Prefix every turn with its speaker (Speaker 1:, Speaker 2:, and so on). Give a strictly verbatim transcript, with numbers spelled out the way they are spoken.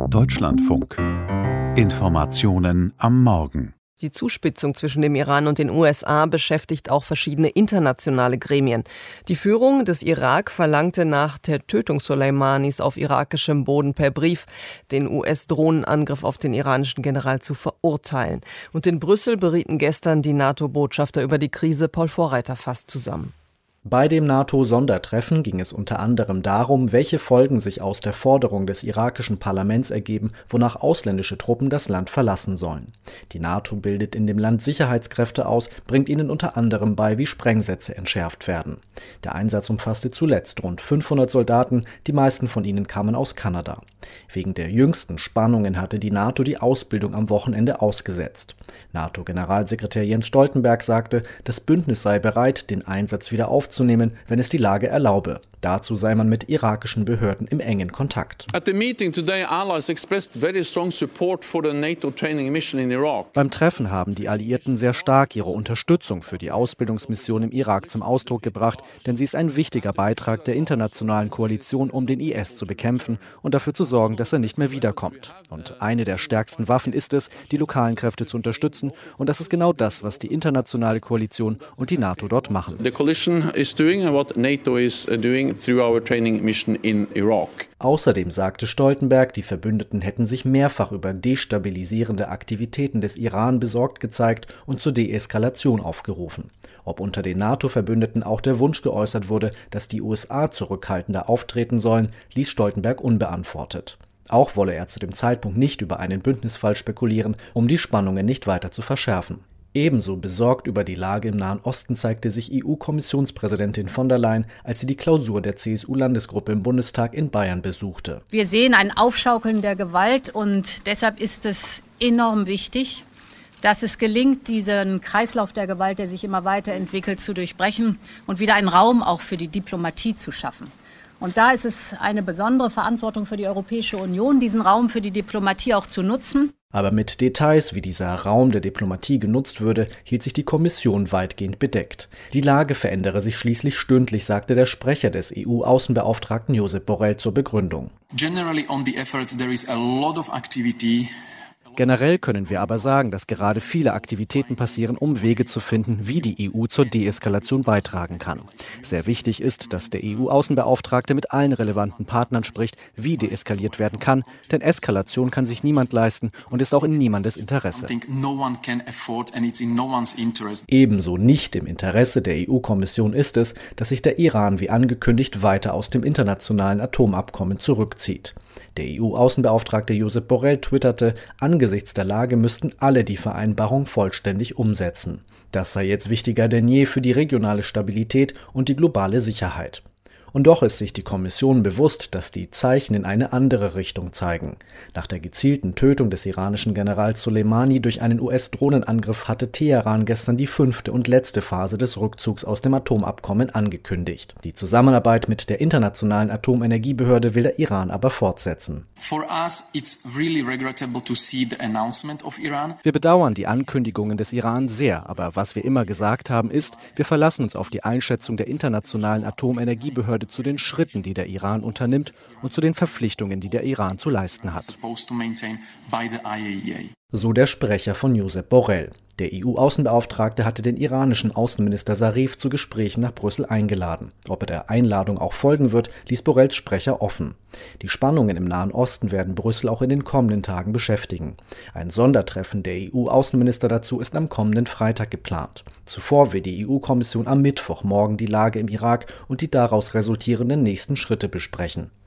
Speaker 1: Deutschlandfunk. Informationen am Morgen.
Speaker 2: Die Zuspitzung zwischen dem Iran und den U S A beschäftigt auch verschiedene internationale Gremien. Die Führung des Irak verlangte nach der Tötung Soleimanis auf irakischem Boden per Brief, den U S-Drohnenangriff auf den iranischen General zu verurteilen. Und in Brüssel berieten gestern die NATO-Botschafter über die Krise. Paul Vorreiter fasst zusammen.
Speaker 3: Bei dem NATO-Sondertreffen ging es unter anderem darum, welche Folgen sich aus der Forderung des irakischen Parlaments ergeben, wonach ausländische Truppen das Land verlassen sollen. Die NATO bildet in dem Land Sicherheitskräfte aus, bringt ihnen unter anderem bei, wie Sprengsätze entschärft werden. Der Einsatz umfasste zuletzt rund fünfhundert Soldaten, die meisten von ihnen kamen aus Kanada. Wegen der jüngsten Spannungen hatte die NATO die Ausbildung am Wochenende ausgesetzt. NATO-Generalsekretär Jens Stoltenberg sagte, das Bündnis sei bereit, den Einsatz wieder aufzunehmen, wenn es die Lage erlaube. Dazu sei man mit irakischen Behörden im engen Kontakt. Beim Treffen haben die Alliierten sehr stark ihre Unterstützung für die Ausbildungsmission im Irak zum Ausdruck gebracht, denn sie ist ein wichtiger Beitrag der internationalen Koalition, um den I S zu bekämpfen und dafür zu sorgen, dass er nicht mehr wiederkommt. Und eine der stärksten Waffen ist es, die lokalen Kräfte zu unterstützen, und das ist genau das, was die internationale Koalition und die NATO dort machen.
Speaker 4: The coalition is doing what NATO is doing through our training mission in Iraq.
Speaker 3: Außerdem sagte Stoltenberg, die Verbündeten hätten sich mehrfach über destabilisierende Aktivitäten des Iran besorgt gezeigt und zur Deeskalation aufgerufen. Ob unter den NATO-Verbündeten auch der Wunsch geäußert wurde, dass die U S A zurückhaltender auftreten sollen, ließ Stoltenberg unbeantwortet. Auch wolle er zu dem Zeitpunkt nicht über einen Bündnisfall spekulieren, um die Spannungen nicht weiter zu verschärfen. Ebenso besorgt über die Lage im Nahen Osten zeigte sich E U-Kommissionspräsidentin von der Leyen, als sie die Klausur der C S U-Landesgruppe im Bundestag in Bayern besuchte.
Speaker 5: Wir sehen ein Aufschaukeln der Gewalt und deshalb ist es enorm wichtig, dass es gelingt, diesen Kreislauf der Gewalt, der sich immer weiterentwickelt, zu durchbrechen und wieder einen Raum auch für die Diplomatie zu schaffen. Und da ist es eine besondere Verantwortung für die Europäische Union, diesen Raum für die Diplomatie auch zu nutzen.
Speaker 3: Aber mit Details, wie dieser Raum der Diplomatie genutzt würde, hielt sich die Kommission weitgehend bedeckt. Die Lage verändere sich schließlich stündlich, sagte der Sprecher des E U-Außenbeauftragten Josep Borrell zur Begründung.
Speaker 6: Generally on the efforts there is a lot of activity.
Speaker 3: Generell können wir aber sagen, dass gerade viele Aktivitäten passieren, um Wege zu finden, wie die E U zur Deeskalation beitragen kann. Sehr wichtig ist, dass der E U-Außenbeauftragte mit allen relevanten Partnern spricht, wie deeskaliert werden kann, denn Eskalation kann sich niemand leisten und ist auch in niemandes Interesse. Ebenso nicht im Interesse der E U-Kommission ist es, dass sich der Iran wie angekündigt weiter aus dem internationalen Atomabkommen zurückzieht. Der E U-Außenbeauftragte Josep Borrell twitterte, angesichts der Lage müssten alle die Vereinbarung vollständig umsetzen. Das sei jetzt wichtiger denn je für die regionale Stabilität und die globale Sicherheit. Und doch ist sich die Kommission bewusst, dass die Zeichen in eine andere Richtung zeigen. Nach der gezielten Tötung des iranischen Generals Soleimani durch einen U S-Drohnenangriff hatte Teheran gestern die fünfte und letzte Phase des Rückzugs aus dem Atomabkommen angekündigt. Die Zusammenarbeit mit der Internationalen Atomenergiebehörde will der Iran aber fortsetzen.
Speaker 6: For us, it's really regrettable to see the announcement of Iran.
Speaker 3: Wir bedauern die Ankündigungen des Iran sehr, aber was wir immer gesagt haben ist, wir verlassen uns auf die Einschätzung der Internationalen Atomenergiebehörde zu den Schritten, die der Iran unternimmt und zu den Verpflichtungen, die der Iran zu leisten hat. So der Sprecher von Josep Borrell. Der E U-Außenbeauftragte hatte den iranischen Außenminister Zarif zu Gesprächen nach Brüssel eingeladen. Ob er der Einladung auch folgen wird, ließ Borrells Sprecher offen. Die Spannungen im Nahen Osten werden Brüssel auch in den kommenden Tagen beschäftigen. Ein Sondertreffen der E U-Außenminister dazu ist am kommenden Freitag geplant. Zuvor will die E U-Kommission am Mittwoch morgen die Lage im Irak und die daraus resultierenden nächsten Schritte besprechen.